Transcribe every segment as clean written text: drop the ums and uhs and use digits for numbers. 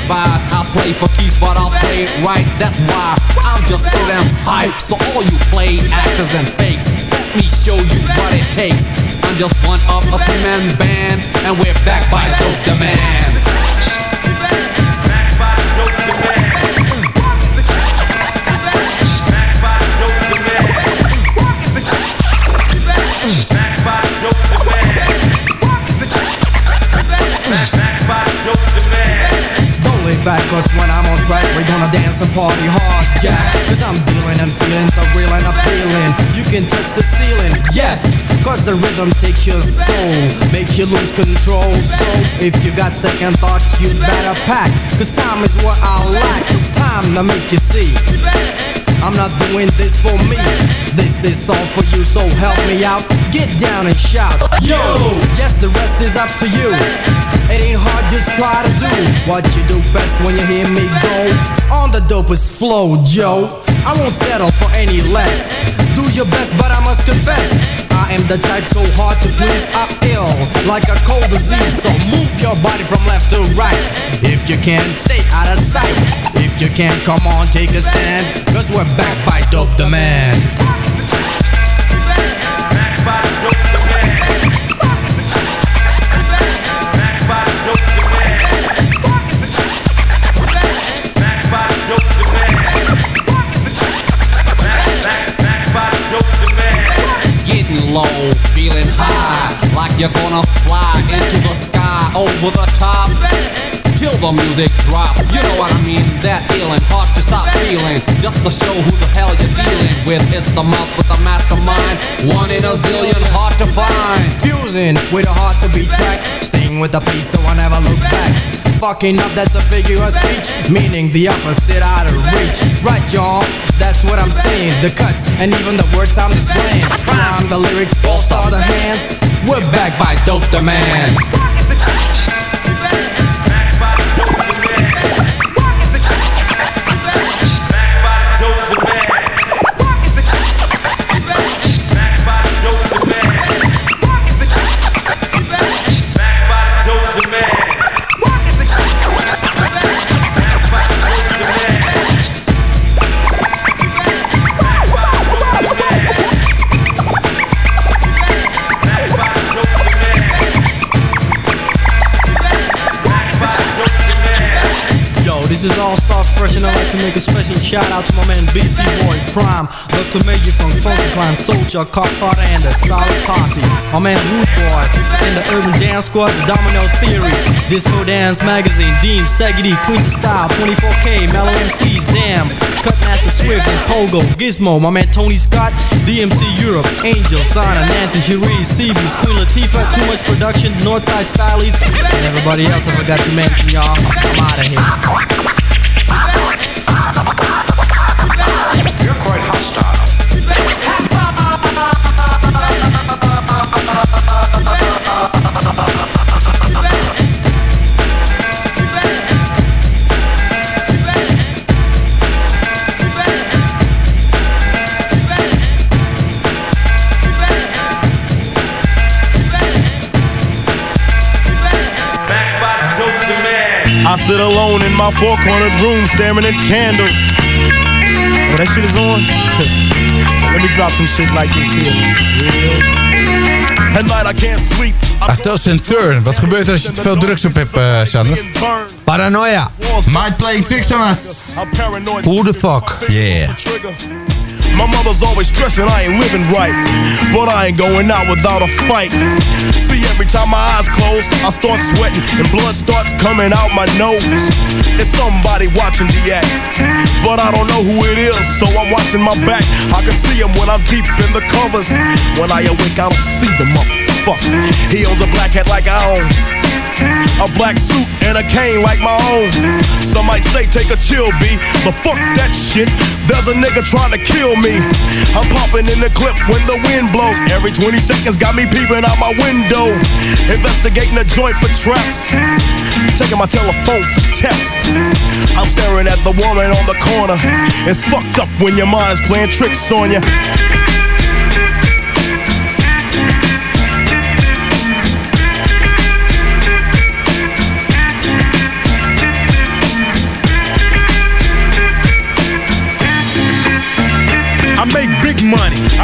advise. I play for keeps, but I'll play it right. That's why I'm just so damn hype. So all you play actors and fakes, let me show you what it takes. I'm just one of a three-man band, and we're backed by Dope the Man. Back, cause when I'm on track, we're gonna dance and party hard, yeah. Cause I'm dealing and feeling so real and appealing. You can touch the ceiling, yes. Cause the rhythm takes your soul, make you lose control. So if you got second thoughts, you'd better pack. Cause time is what I lack, time to make you see. I'm not doing this for me, this is all for you, so help me out. Get down and shout, yo! Yes, the rest is up to you. It ain't hard, just try to do what you do best when you hear me go on the dopest flow, Joe. I won't settle for any less. Do your best, but I must confess, I am the type so hard to please. I'm ill, like a cold disease. So move your body from left to right. If you can, stay out of sight. If you can, come on, take a stand. Cause we're back by Dope the Man. Back by Dope the Man. Back by Dope the Man. Back by Dope the Man. Back by Dope the Man. Getting low, feeling high, like you're gonna fly into the sky, over the top, till the music drops. You know what I mean? That feeling, hard to stop feeling. Just to show who the hell you're dealing with. It's the mouth with the mastermind, one in a zillion, hard to find. Fusing with a heart to be tracked, staying with the peace so I never look back. Fucking up, that's a figure of speech, meaning the opposite out of reach. Right, y'all, that's what I'm saying. The cuts and even the words I'm displaying. Rhyme, the lyrics, all star the hands. We're back by Dope the Man. This is All Star Fresh and I'd like to make a special shout out to my man BC Boy Prime. Love to make you from Funky Clan, Soldier, Cockfighter and the Solid Posse. My man Root Boy and the Urban Dance Squad, the Domino Theory, Disco Dance Magazine, Deem, Saggy, Queens of Style, 24K, Mellow MCs, Damn, Cutmaster Swift and Pogo, Gizmo, my man Tony Scott, DMC Europe, Angel, Sana, Nancy, Cherise, Seabees, Queen Latifah, Too Much Production, Northside Stylies, and everybody else I forgot to mention, y'all. I'm out of here. You're quite hostile. I sit alone in my four-cornered room staring at candles. Oh, that shit is on? Let me drop some shit like this here. At night I can't sleep. Toast and Turn. Wat gebeurt er als je te veel drugs op hebt, Sander? Paranoia. Mind playing tricks on us. Who the fuck? Yeah. My mother's always stressing I ain't living right, but I ain't going out without a fight. See, every time my eyes close, I start sweating and blood starts coming out my nose. It's somebody watching the act, but I don't know who it is, so I'm watching my back. I can see him when I'm deep in the covers. When I awake, I don't see the motherfucker. He owns a black hat like I own, a black suit and a cane like my own. Some might say take a chill, B, but fuck that shit. There's a nigga trying to kill me. I'm popping in the clip when the wind blows. Every 20 seconds got me peeping out my window, investigating a joint for traps, checking my telephone for texts. I'm staring at the woman on the corner. It's fucked up when your mind is playing tricks on you.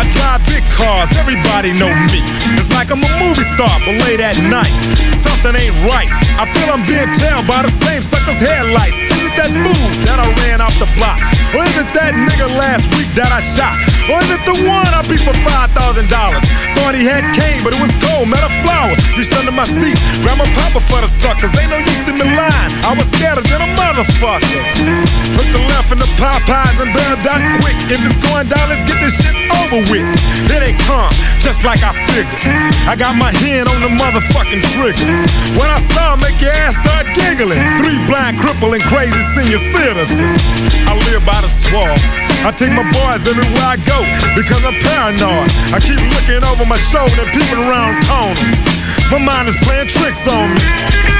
I drive big cars, everybody know me. It's like I'm a movie star, but late at night, something ain't right. I feel I'm being tailed by the same sucker's headlights. Is it that fool that I ran off the block? Or is it that nigga last week that I shot? Or is it the one I beat for $5,000? Thought he had cane, but it was gold, met a flower. Reached under my seat, grabbed my papa for the suckers. Ain't no use to me lying, I was scared than a motherfucker. Hook the left in the Popeyes and bail down quick. If it's going down, let's get this shit over with. Here they come, just like I figured. I got my hand on the motherfucking trigger. When I saw him, make your ass start giggling. 3 blind, crippling, crazy senior citizens. I live by the swamp. I take my boys everywhere I go because I'm paranoid. I keep looking over my shoulder and peeping around corners. My mind is playing tricks on me.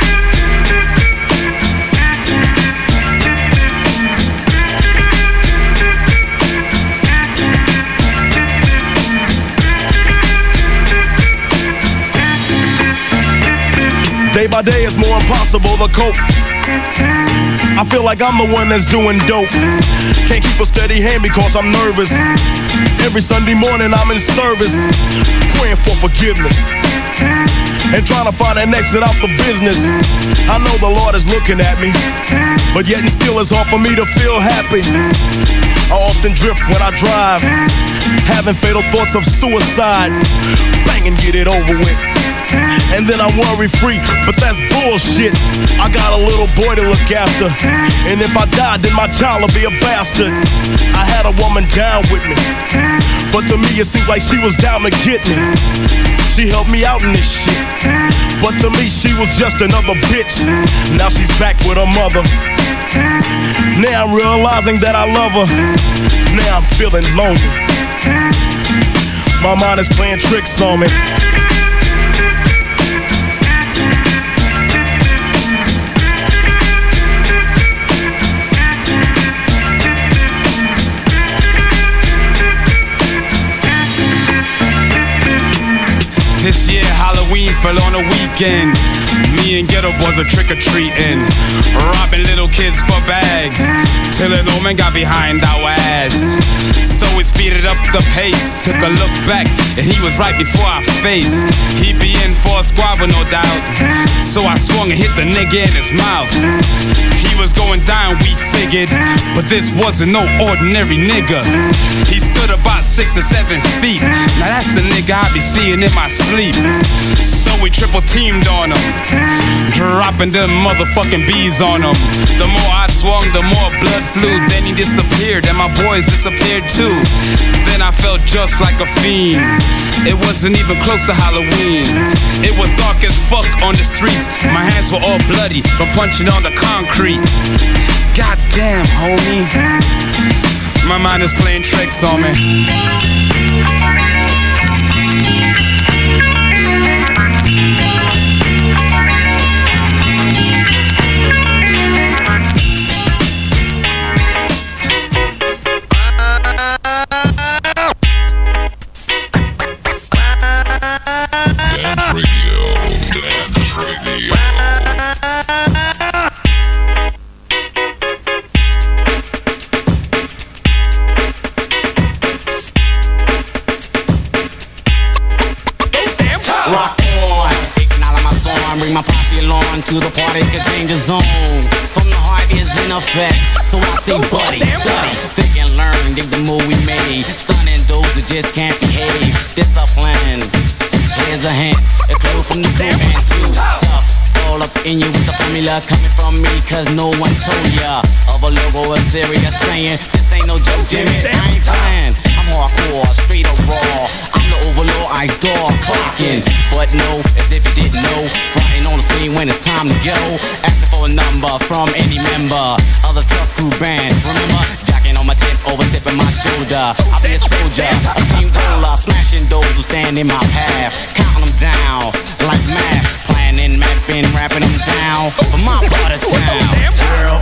Day by day it's more impossible to cope. I feel like I'm the one that's doing dope. Can't keep a steady hand because I'm nervous. Every Sunday morning I'm in service, praying for forgiveness and trying to find an exit out the business. I know the Lord is looking at me, but yet and still it's hard for me to feel happy. I often drift when I drive, having fatal thoughts of suicide. Bang and get it over with, and then I'm worry-free, but that's bullshit. I got a little boy to look after, and if I die, then my child will be a bastard. I had a woman down with me, but to me it seemed like she was down to get me. She helped me out in this shit, but to me she was just another bitch. Now she's back with her mother. Now I'm realizing that I love her. Now I'm feeling lonely. My mind is playing tricks on me. This year Halloween fell on a weekend. Me and Ghetto Boys are trick-or-treating, robbing little kids for bags, till an old man got behind our ass. So we speeded up the pace, took a look back, and he was right before our face. He'd be in for a squabble, no doubt, so I swung and hit the nigga in his mouth. He was going down, we figured, but this wasn't no ordinary nigga. He stood about 6 or 7 feet. Now that's the nigga I be seeing in my sleep. So we triple teamed on him, dropping them motherfucking bees on him. The more I swung, the more blood flew. Then he disappeared, and my boys disappeared too. Then I felt just like a fiend. It wasn't even close to Halloween. It was dark as fuck on the streets. My hands were all bloody from punching on the concrete. Goddamn, homie, my mind is playing tricks on me. To the party, can change the zone. From the heart is in effect. So I say, buddy, study, think and learn. Dig the move we made. Stunning those that just can't behave. Discipline. Here's a hint. A clue from the group and too tough. All up in you with the formula coming from me, cause no one told ya of a logo, a serious saying. This ain't no joke, Jimmy. I ain't playing. I'm hardcore, straight up raw. I'm the overlord, I adore clocking. But no, as if you didn't know. Fronting on the scene when it's time to go. Asking for a number from any member of the tough crew band. Remember, jacking on my tip, over tipping my shoulder. I'll be a soldier, a team roller, smashing those who stand in my path. Counting them down like math. Planning, mapping, rapping them down for my part of town. Girl.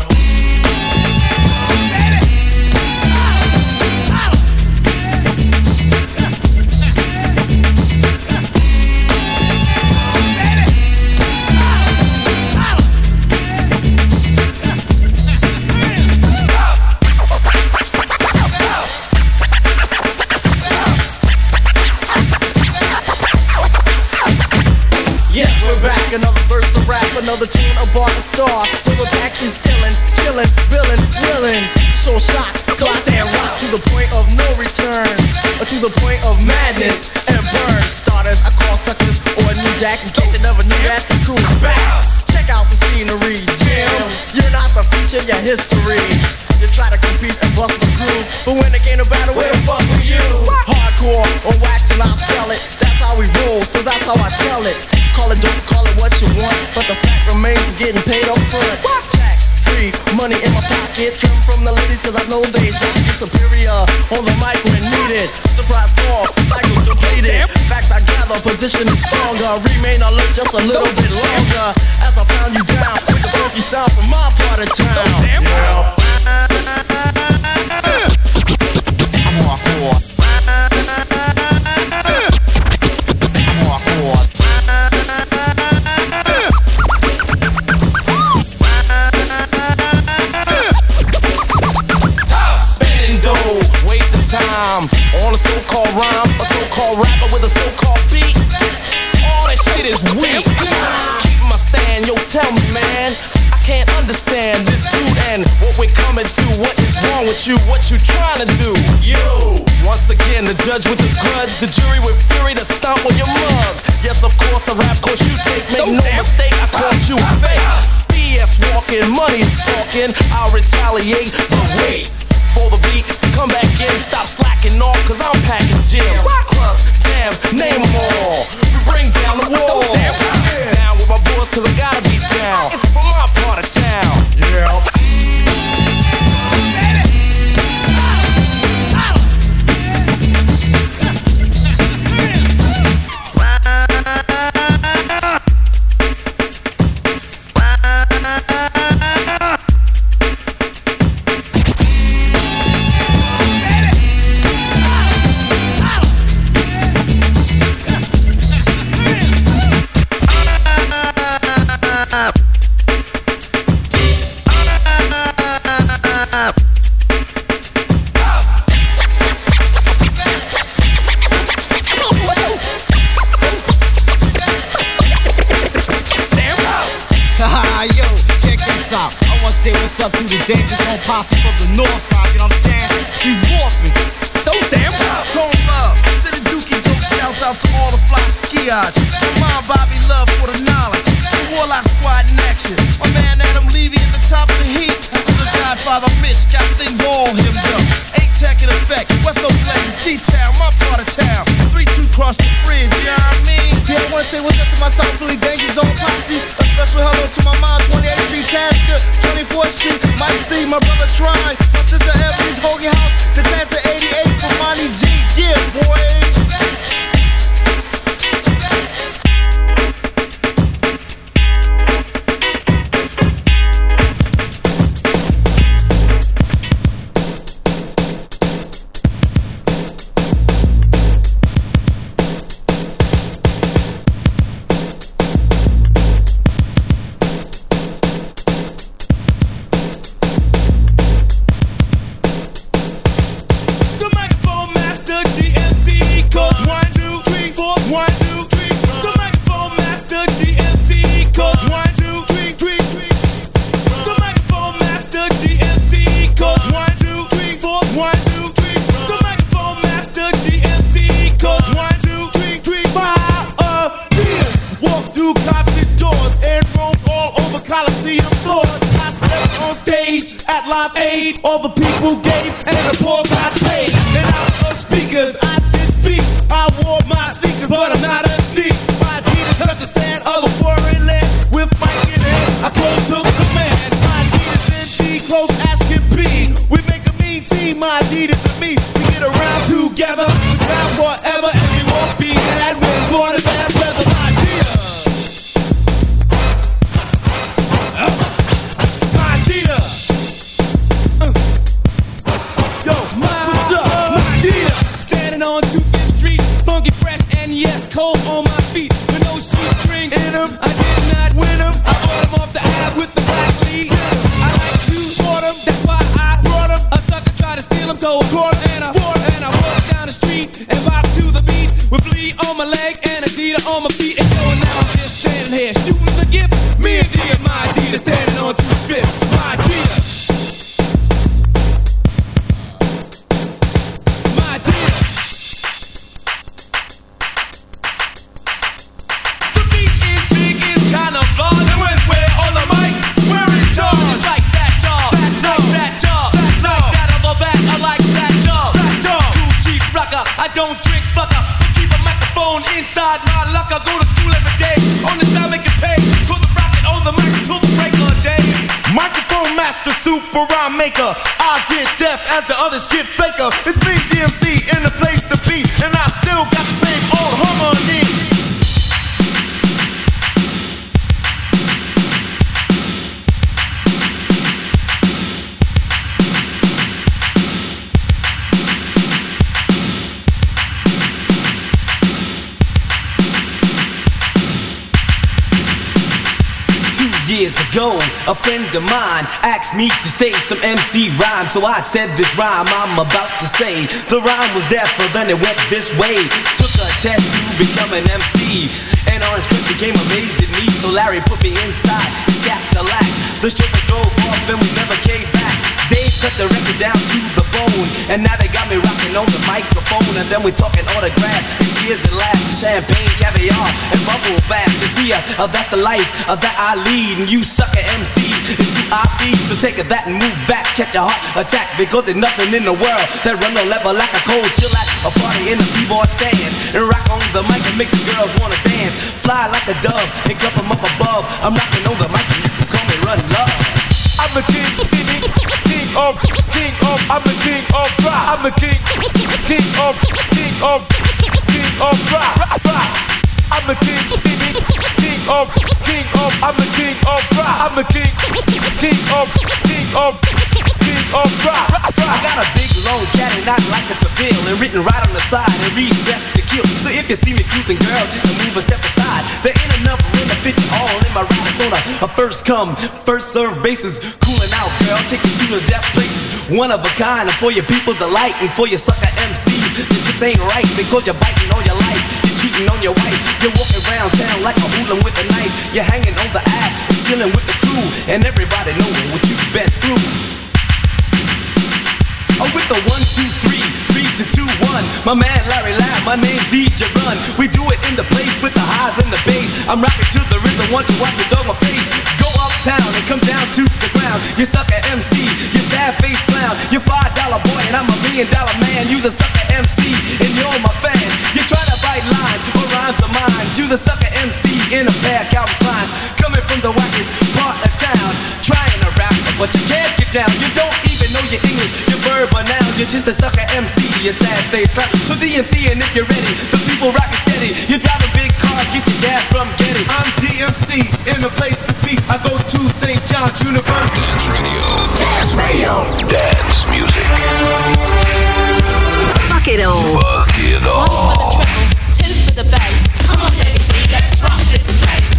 total shock. So I damn rock to the point of no return, or to the point of madness and burn. Starters, I call suckers or a new jack in case you never knew that the crew is back. Check out the scenery, Jim. You're not the future, you're history. You try to compete and bust the groove, but when it came to battle, where the fuck was you? Hardcore on wax and I'll sell it. That's how we roll, so that's how I tell it. Call it, don't call it what you want, but the fact remains we're getting paid up front. Tax free, money in my pocket, trim from the ladies cause I know they jock is superior on the mic when needed. Surprise call, cycle's completed. Facts I gather, position is stronger. Remain alert just a little bit longer as I pound you down with the funky sound from my part of town. Yeah. I'm hardcore. Spending dough, wasting time on a so-called rhyme, a so-called rapper with a so-called beat. All that shit is weak. Keep my stand, yo, tell me, man. I can't understand this dude and what we're coming to. What is wrong with you? What you trying to do? You. Once again, the judge with the grudge, the jury with fury to stomp on your mug. Yes, of course, a rap course you take. Make no mistake, I caught you fake. BS walking, money is talking. I'll retaliate, but wait for the beat to come back in. Stop slacking off, cause I'm packing gems. Clubs, jams, name them all. We bring down the wall. Down with my boys, cause I gotta be down from my part of town. Yeah. Say what's up to the dangerous home posse from the north side, you know what I'm saying? We walking, so damn proud. Tone love, City Dookie dope shouts out to all the fly skiage. My Bobby love for the knowledge. The Warlock squad in action. My man Adam Levy at the top of the heat. To the Godfather Mitch, got things all hemmed up. A-Tech in effect, West Oakland, G-Town, my part of town. 3-2 cross the bridge, you know what I mean? Yeah, I wanna say what's up to my South Philly Danger Zone posse. A special hello to my mom, 28th Street Tasker, 24th Street, Mike C, my brother Try, my sister Everly's Hoagie House, the dance at 88 for Monty G. Yeah, boy. Live Aid, all the people gave, and the poor got paid. And out of speakers, I did speak. I wore my sneakers, but I'm not a sneak. My Adidas touched the sand of a foreign land. With Mike in hand, I close to command. My Adidas NG, close as can be. We make a mean team, my Adidas and me. We get around together, we down forever, and we won't be had when it's more than bad weather. My Adidas. My Adidas. On 25th Street, funky, fresh, and yes, cold on my feet. With no shoestring in them, I did not win them. I bought them off the ab with the black lead. I like to bought them, that's why I brought them. A sucker tried to steal them, told and I walked down the street and vibe to the beat. With Flea on my leg and Adidas on my feet. And yo, now I'm just standing here shooting the gift. Me and D and my Adidas standing on 25th. My Adidas. maker. I get deaf as the others get faker. It's me, DMC, in the place to be, and I still got the same old harmony. 2 years ago, a friend of mine asked me to say some MC rhyme. So I said this rhyme I'm about to say. The rhyme was deaf, but then it went this way. Took a test to become an MC, and Orange Cliff became amazed at me. So Larry put me inside his Cadillac. The chauffeur drove off and we never came back. Dave cut the record down to the bone, and now they got me rocking on the microphone. And then we talking autographs and tears and laughs, champagne, caviar, and bubble bath. You see, that's the life that I lead, and you sucker MCs, it's who I feed. So take that and move back, catch a heart attack, because there's nothing in the world that run no level like a cold chill at a party in a b-boy stand, and rock on the mic and make the girls wanna dance. Fly like a dove and come from up above. I'm rocking on the mic and you can call me Run Love. I'm the king of, I'm the king of rock. I'm the king of rock. I'm the king of, I'm the king of rock. I'm the king of rock. I got a big long caddy, not like a Seville, and written right on the side and reads Dressed to Kill. So if you see me cruising, girl, just to move a step aside. There ain't enough room to fit you all in my ride. It's on a first come, first serve basis. Cooling out, girl, take you to the death places. One of a kind, and for your people's delight, and for your sucker MCs, it just ain't right, because you're biting on your life. You're cheating on your wife. You're walking around town like a hooligan with a knife. You're hanging on the app and chilling with the crew, and everybody knowing what you've been through. Oh, with the 1, 2, 3, 3 to 2, 1. My man Larry Lab, my name's DJ Run. We do it in the place with the highs and the bass. I'm rocking to the rhythm, want you watch the dog my face. Go uptown and come down to the ground. You sucker MC, you sad face clown. You're $5 boy and I'm $1 million man. You's a sucker MC and you're my fan. You try to bite lines or rhymes of mine. You's a sucker MC in a pair of Calvin Kleins. Coming from the wackest part of town, trying to rap, but you can't get down. You don't even know your English, your verb or noun. You're just a sucker MC, you sad face clown. So DMC, and if you're ready, the people rock it steady. You're driving big cars, get your gas from Getty. I'm DMC in the place to be. I go to St. John's University. Dance radio. Dance music. Fuck it all. Fuck it all. 1 for the treble, 2 for the bass. Come on, David D, let's rock this place.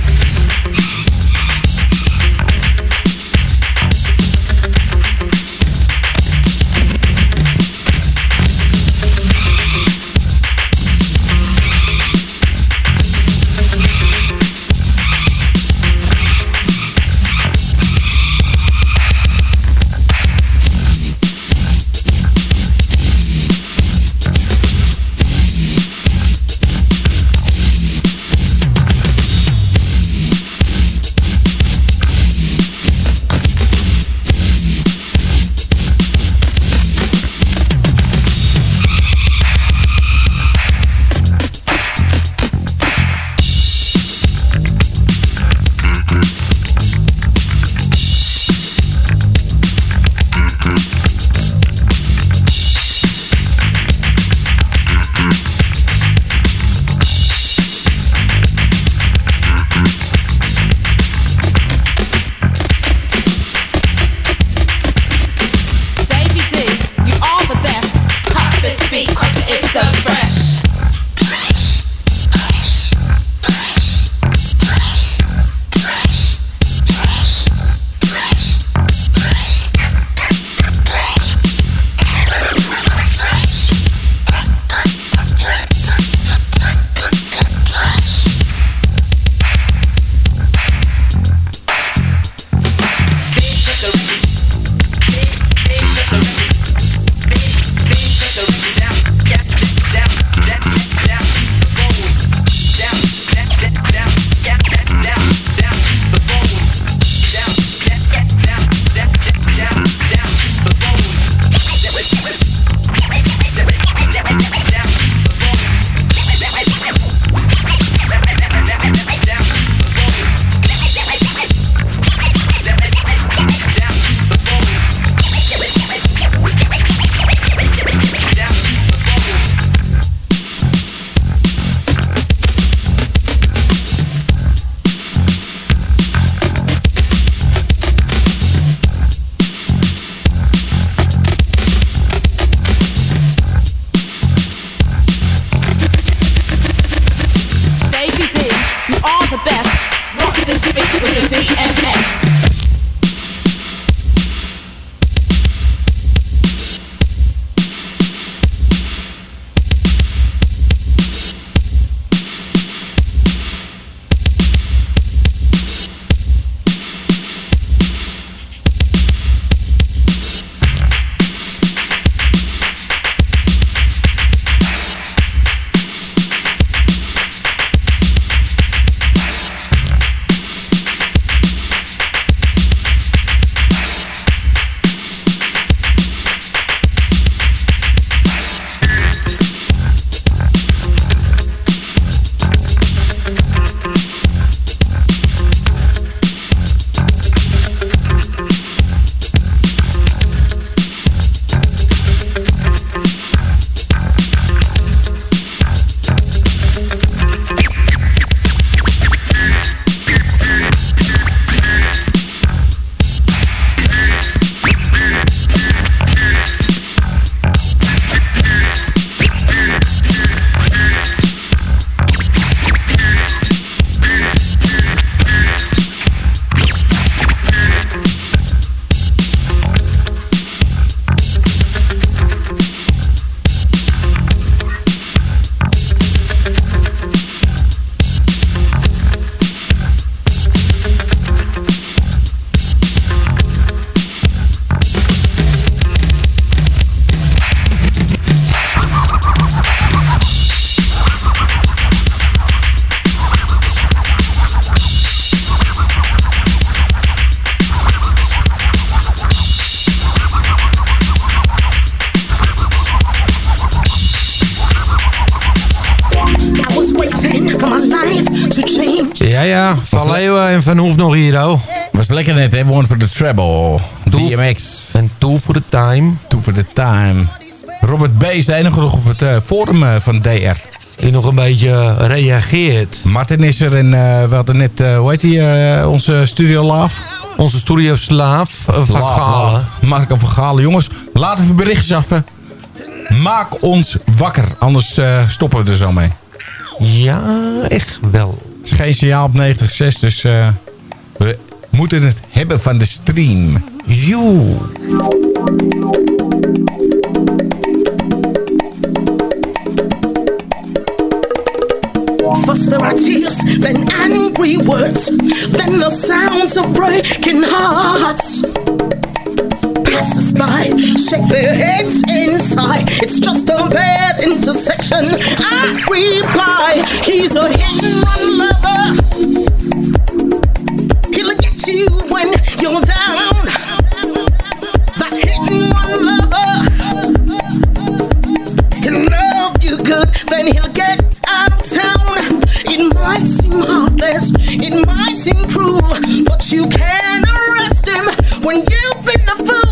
Ja. Van Leeuwen en Van Hoef nog hier, oh. Was lekker net, hè? One for the treble. DMX. En Two for the Time. Two for the time. Robert B. is de enige nog op het forum van DR. Die nog een beetje reageert. Martin is er en we hadden net, hoe heet die, onze studio Laaf? Onze studio Slaaf van Galen. Marco van Galen. Jongens, laten we berichtjes af. Maak ons wakker, anders stoppen we er zo mee. Ja, echt wel. Het is geen signaal op 96, dus we moeten het hebben van de stream. Joe. First there are tears, then angry words, then the sounds of breaking hearts. Passers-by shake their heads inside. It's just a bad intersection. I reply, he's a hit-and-run lover. He'll get you when you're down. That hit-and-run lover. He'll love you good, then he'll get out of town. It might seem heartless, it might seem cruel, but you can arrest him when you've been a fool.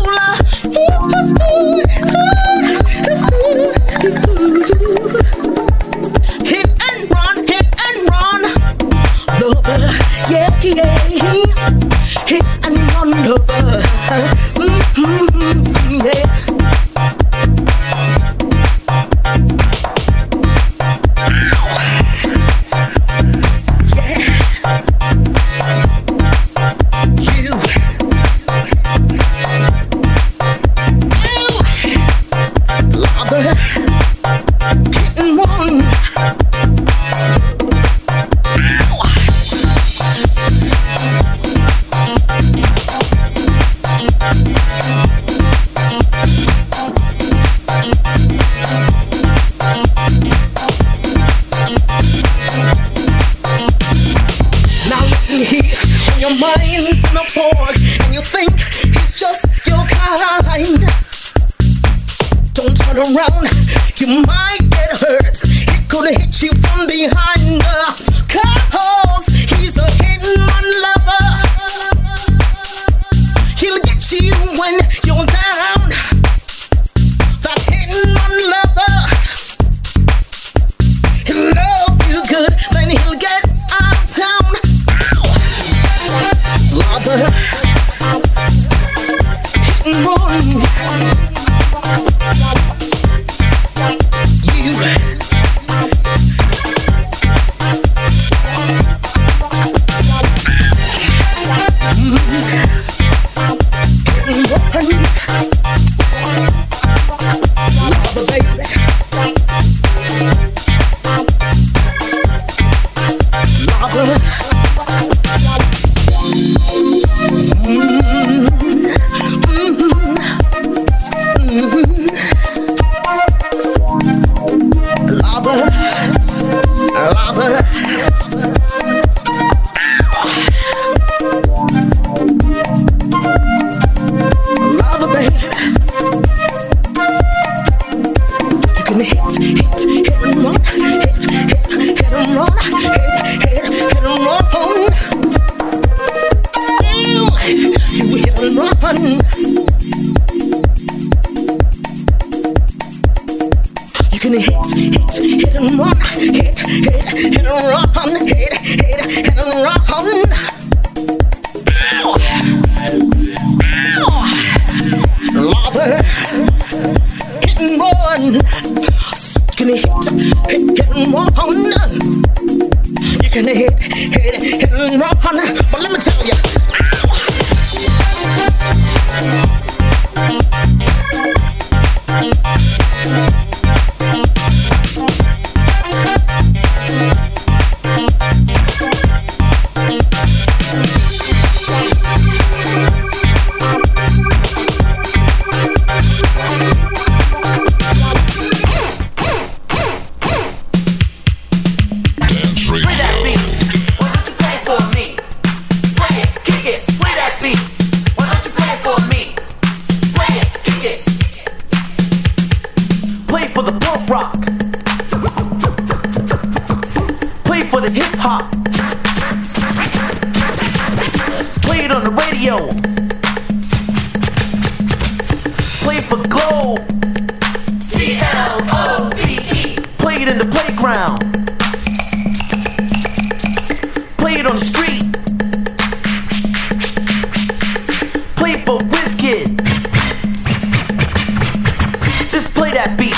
Hit and run, lover, yeah, hit and run, lover, yeah. Around, you might get hurt. He could hit you from behind. Cause he's a hit-and-run lover. He'll get you when you're down. That hit-and-run lover. He'll love you good, then he'll get out of town. Lover, hit-and-run. for the hip hop. for globe. Globe. Play it in the playground. Play it on the street. Play it for WizKid. Just play that beat.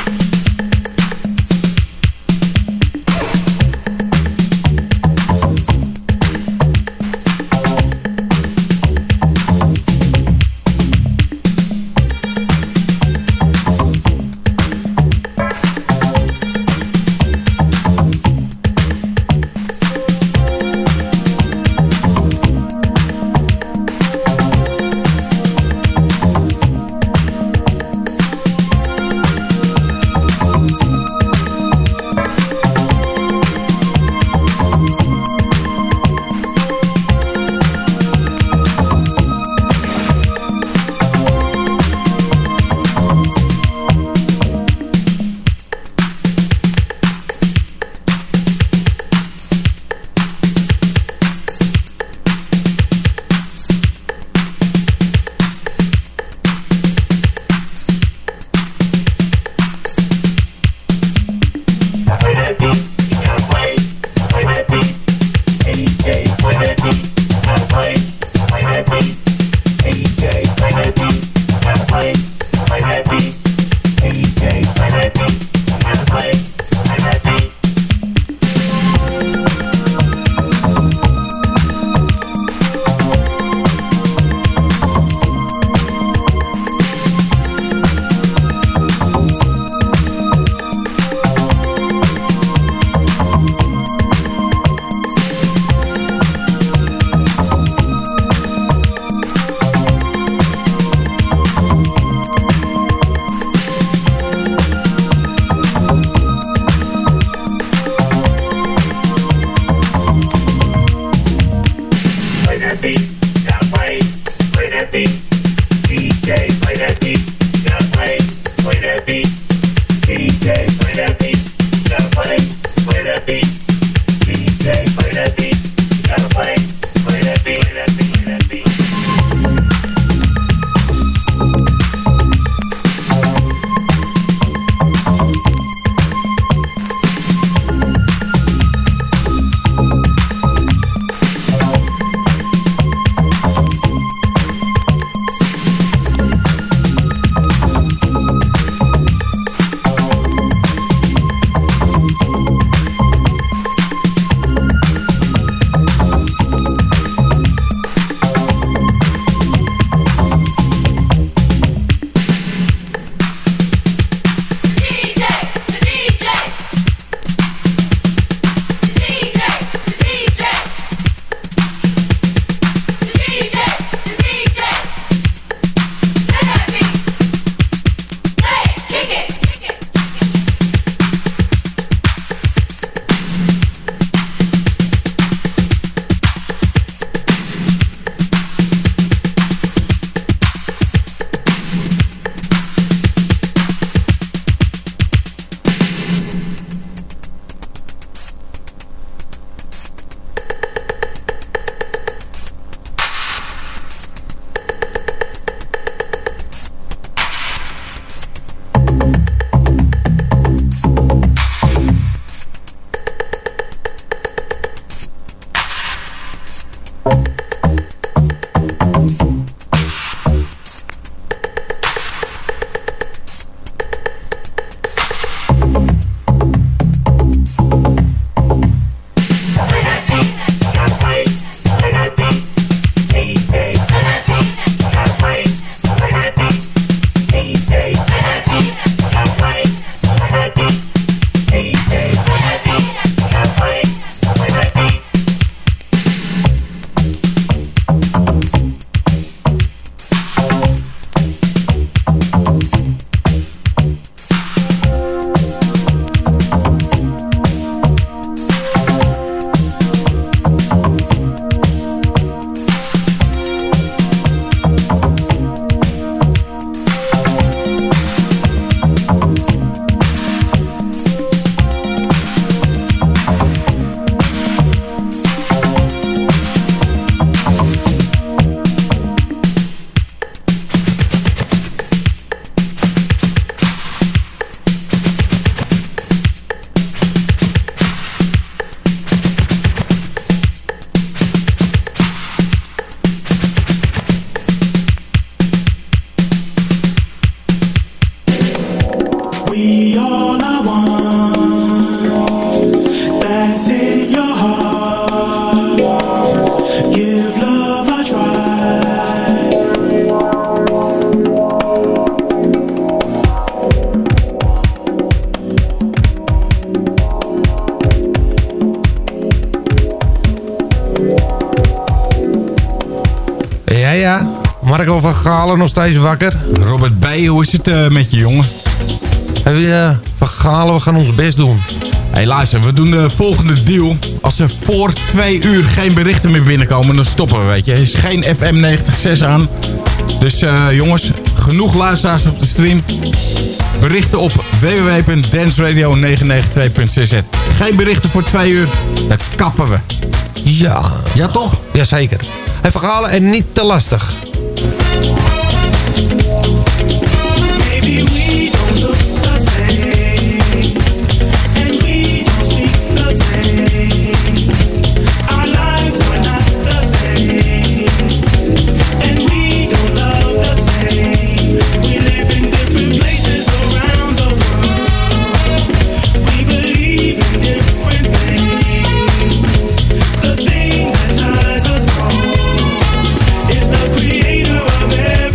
Marco van Galen nog steeds wakker. Robert B., hoe is het met je jongen? Hey, van Galen, we gaan ons best doen. Hey, luister, we doen de volgende deal. Als er voor 2 uur geen berichten meer binnenkomen, dan stoppen we, weet je. Er is geen FM 96 aan. Dus jongens, genoeg luisteraars op de stream. Berichten op www.danceradio992.cz. Geen berichten voor 2 uur, dan kappen we. Ja. Ja, toch? Jazeker. Hey, van Galen en niet te lastig. Maybe we don't look the same, and we don't speak the same. Our lives are not the same, and we don't love the same. We live in different places around the world. We believe in different things. The thing that ties us all is the creator of everything.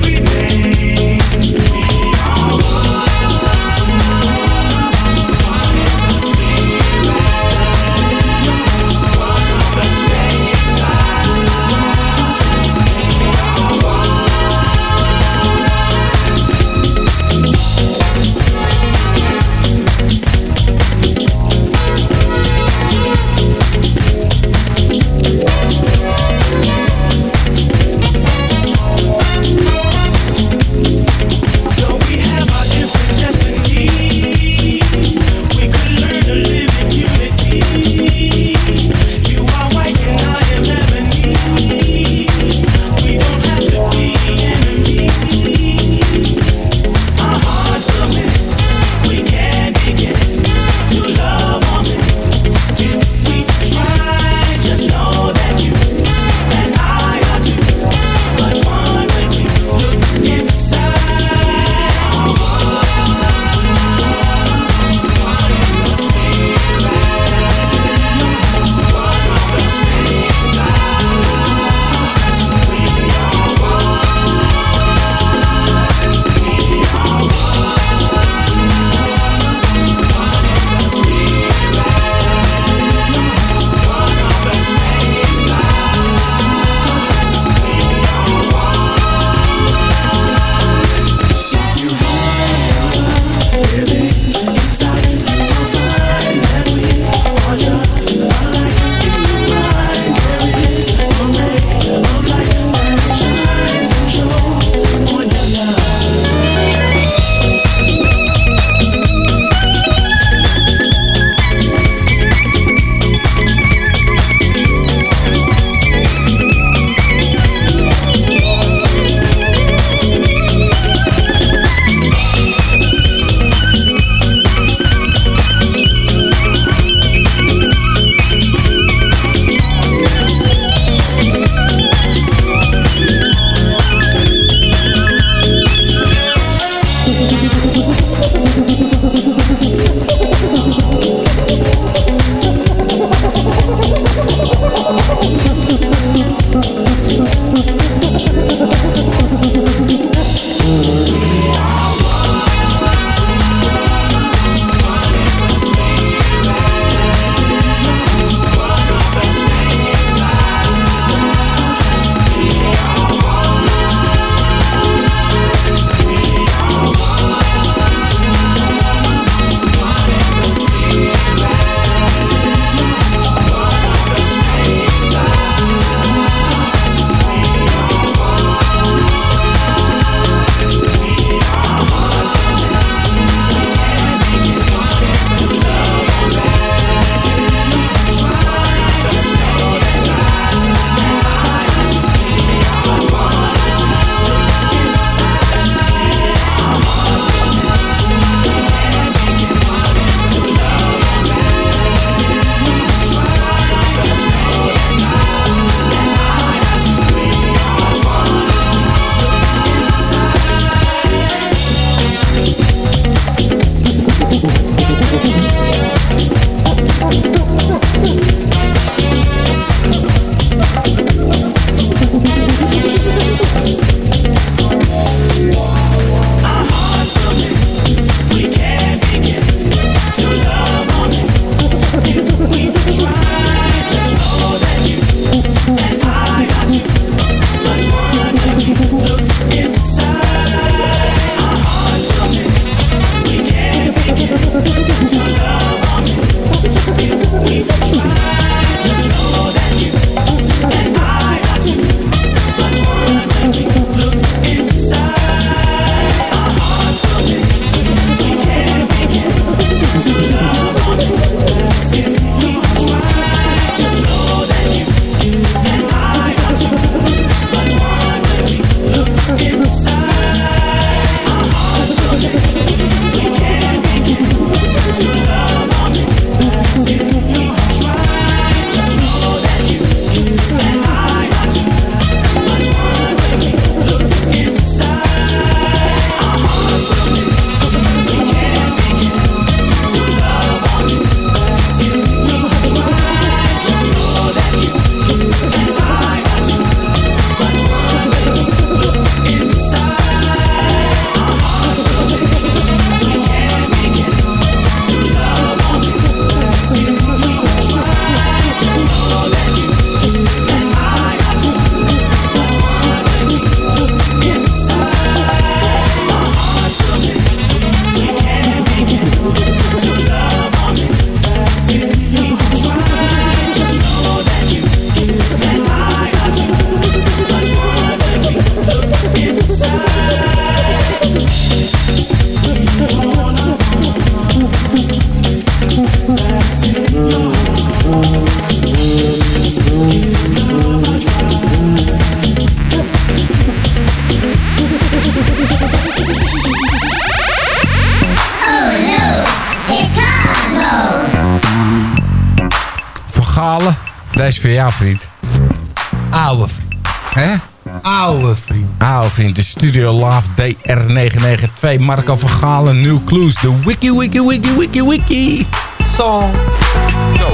Deze voor jou, vriend. Oude vriend. Hè? Oude vriend. Oude vriend, de Studio Love DR992. Marco van Galen, New Clues. De wiki. Song. Zo.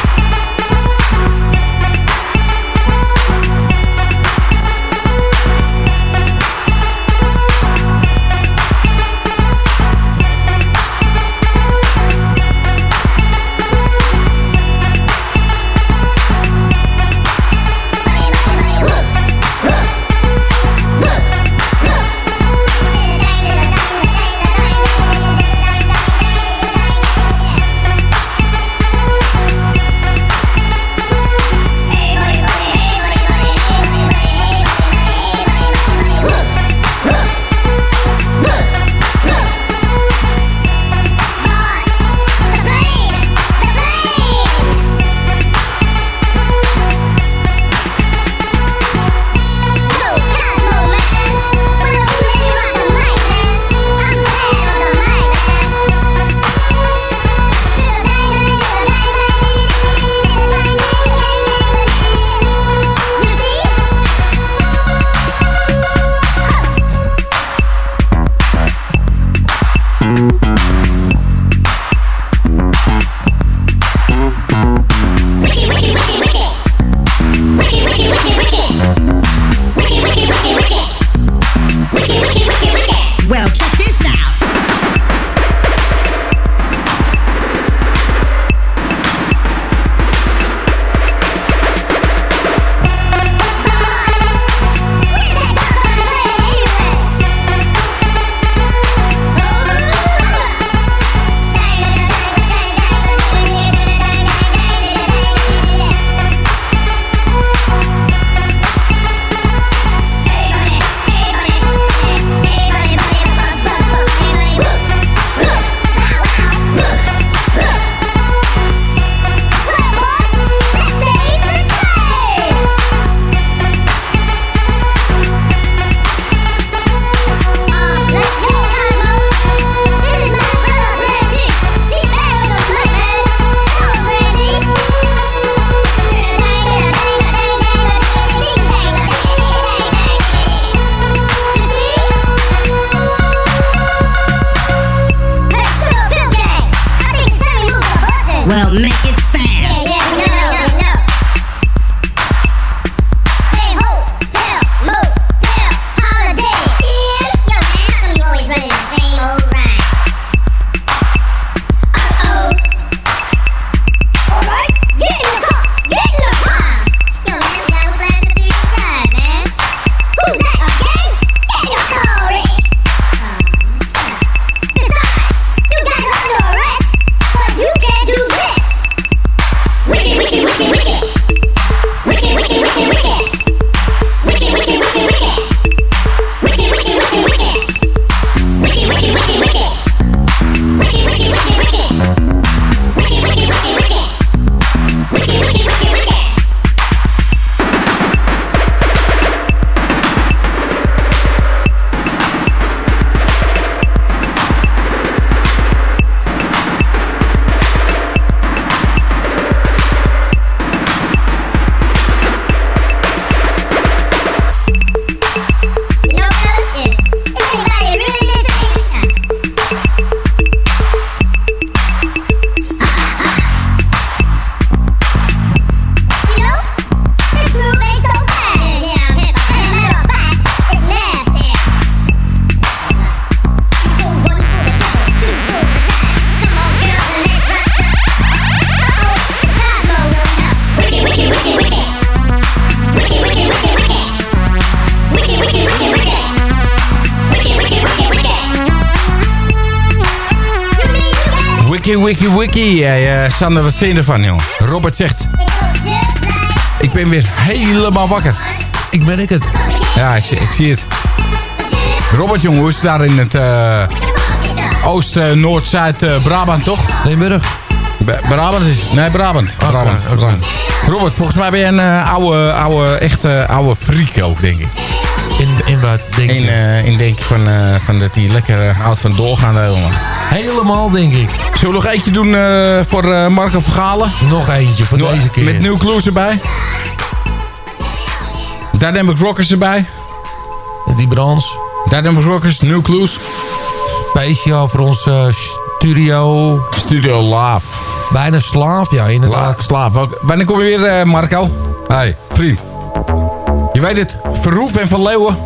Well, check this out. Well, make it fast. Yeah, we know. Say hotel, motel, holiday. Ian, yo man, how come you always running the same old rhymes? Uh-oh. Alright, get in the car, get in the car. Yo man, we gotta flash the future child, man. Who's that, a gang? Get your car already. Besides, you guys are under arrest, but you can't do this. Wicked, wicked, wicked, wicked. Wicked, wicked, wicked, wicked. Wicked, wicked, wicked, wicked. Wicked, wicked, wicked, wicked. Wicked, wicked, wicked, wicked. Wicked, wicked, wicked, wicked. Wicked, wicked, wicked, wicked. Wicked, wicked, wicked, wicked. Wiki. Sander, wat vind je ervan, joh? Robert zegt... Ik ben weer helemaal wakker. Ben ik het? Ja, ik zie het. Robert, jongen, hoe is het daar in het Oost, Noord, Zuid, Brabant, toch? Limburg. Brabant is... Nee, Brabant. Brabant. Robert, volgens mij ben je een oude freak ook, denk ik. In wat denk je? In denk ik van dat hij lekker houdt van doorgaan de hele nacht. Helemaal, denk ik. Zullen we nog eentje doen voor Marco Vergalen? Nog eentje voor deze keer. Met New Clues erbij. Dynamic Rockers erbij. Die Brans. Dynamic Rockers, New Clues. Speciaal voor ons studio. Studio Love. Bijna slaaf, ja, inderdaad. Slaaf. Wanneer kom je weer, Marco? Hey, vriend. Je weet het, Verhoef en Van Leeuwen.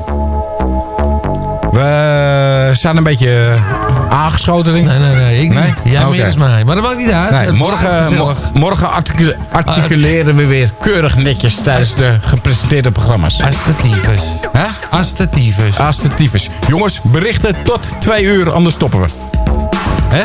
We zijn een beetje aangeschoten, denk ik. Nee, ik niet. Jij meer dan mij. Maar dat maakt niet uit. Nee, morgen articuleren we weer keurig netjes tijdens de gepresenteerde programma's. Astatiefes. Huh? Astatiefes. Jongens, berichten tot 2 uur, anders stoppen we. Hè?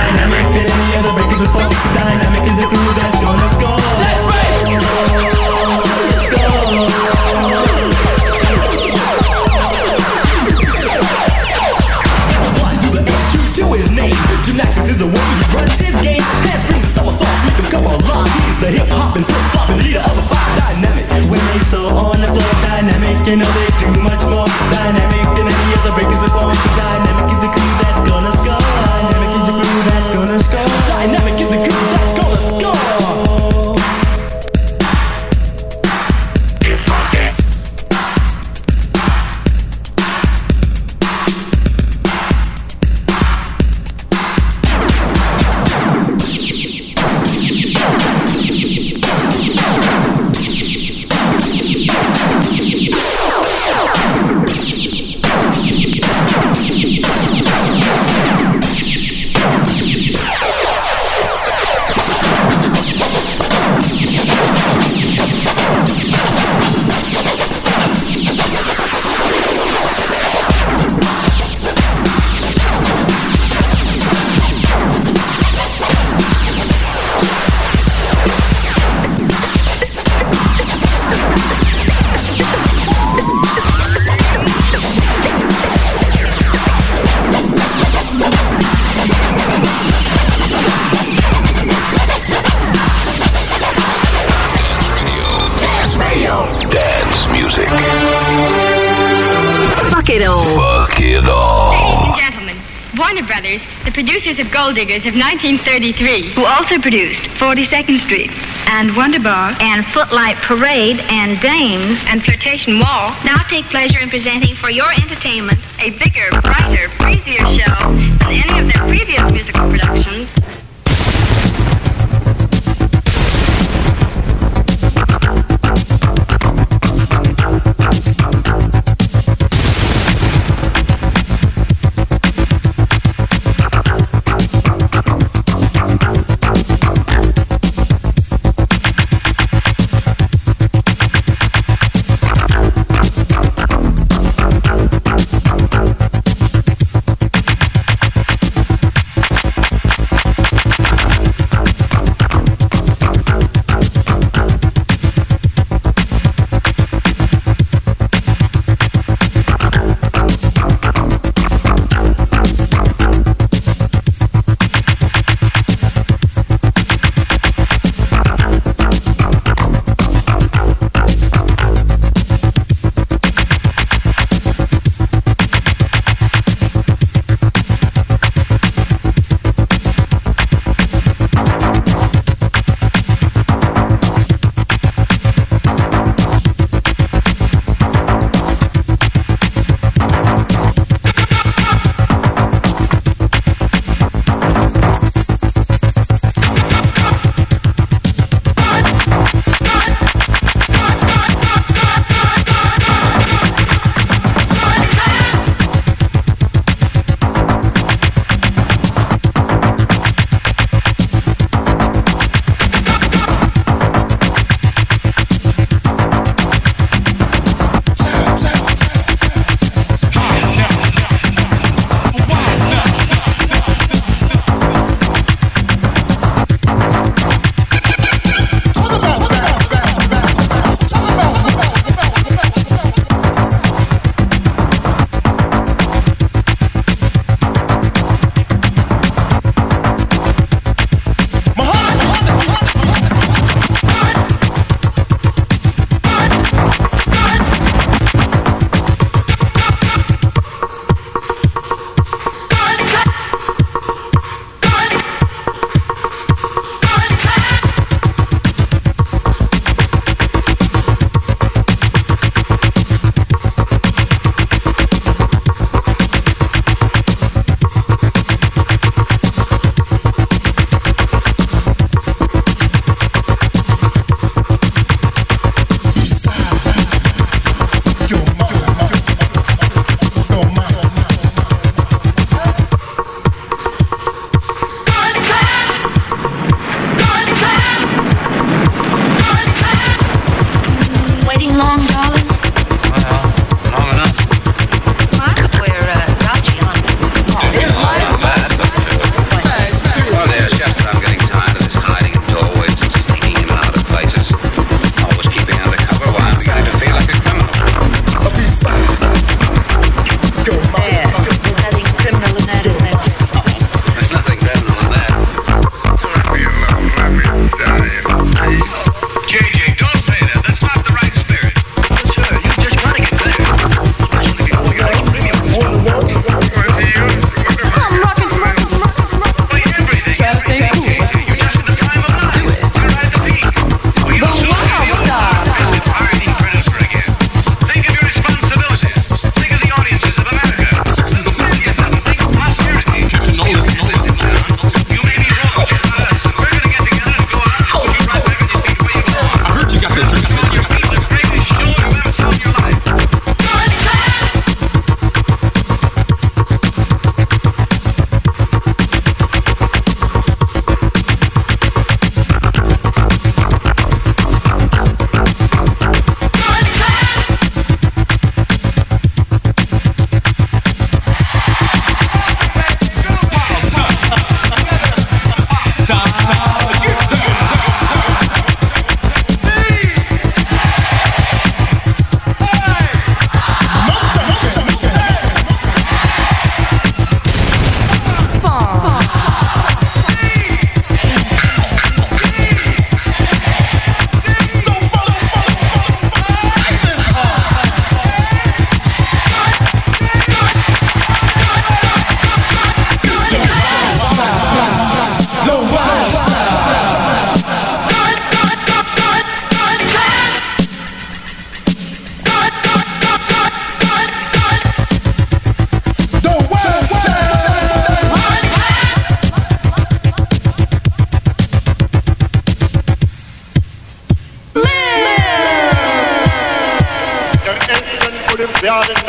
Dynamic is the crew that's gonna score. Let's it all. Fuck it all. Ladies and gentlemen, Warner Brothers, the producers of Gold Diggers of 1933, who also produced 42nd Street and Wonderbar and Footlight Parade and Dames and Flirtation Wall, now take pleasure in presenting for your entertainment a bigger, brighter, breezier show than any of their previous musical productions.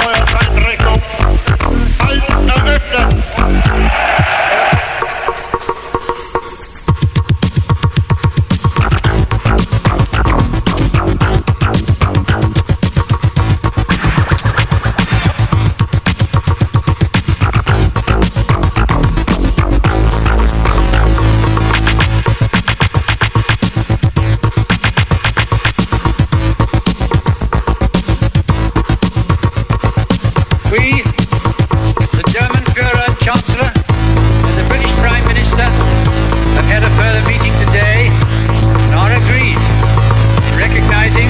Steuerzeitrechnung. Halt eröffnet. We, the German Führer and Chancellor, and the British Prime Minister have had a further meeting today and are agreed in recognizing...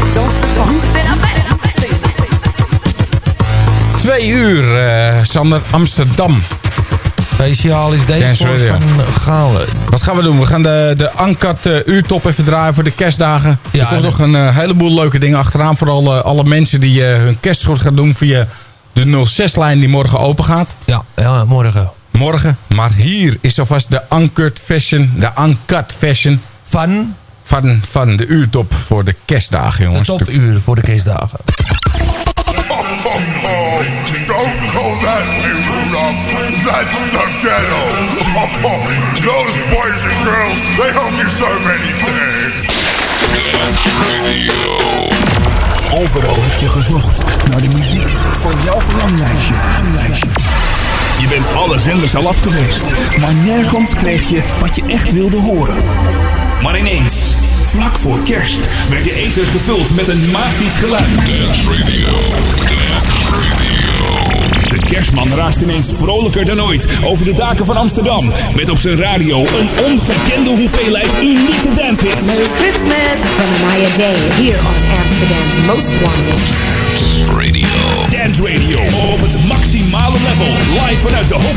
2 uur, Sander, Amsterdam. Speciaal is deze Dance soort Radio. van Galen. Wat gaan we doen? We gaan de Uncut uurtop even draaien voor de kerstdagen. Ja, er komt en- nog een heleboel leuke dingen achteraan. Vooral alle mensen die hun kerstschort gaan doen via de 06-lijn die morgen open gaat. Ja, morgen. Morgen. Maar hier is alvast de Uncut Fashion. Van de uurtop voor de kerstdagen, jongens. De topuur voor de kerstdagen. Don't call that me, Rudolph. That's the ghetto. Those boys and girls, they help you so many things. Overal heb je gezocht naar de muziek van jouw verlanglijstje. Je bent alle zenders al af geweest, maar nergens kreeg je wat je echt wilde horen. Maar ineens, vlak voor kerst, werd je ether gevuld met een magisch geluid. Dance Radio. De kerstman raast ineens vrolijker dan ooit over de daken van Amsterdam. Met op zijn radio een ongekende hoeveelheid unieke dancehits. Merry Christmas from Maya Day here on Amsterdam's Most Wanted. Radio. Dance Radio op het maximale level. Live vanuit de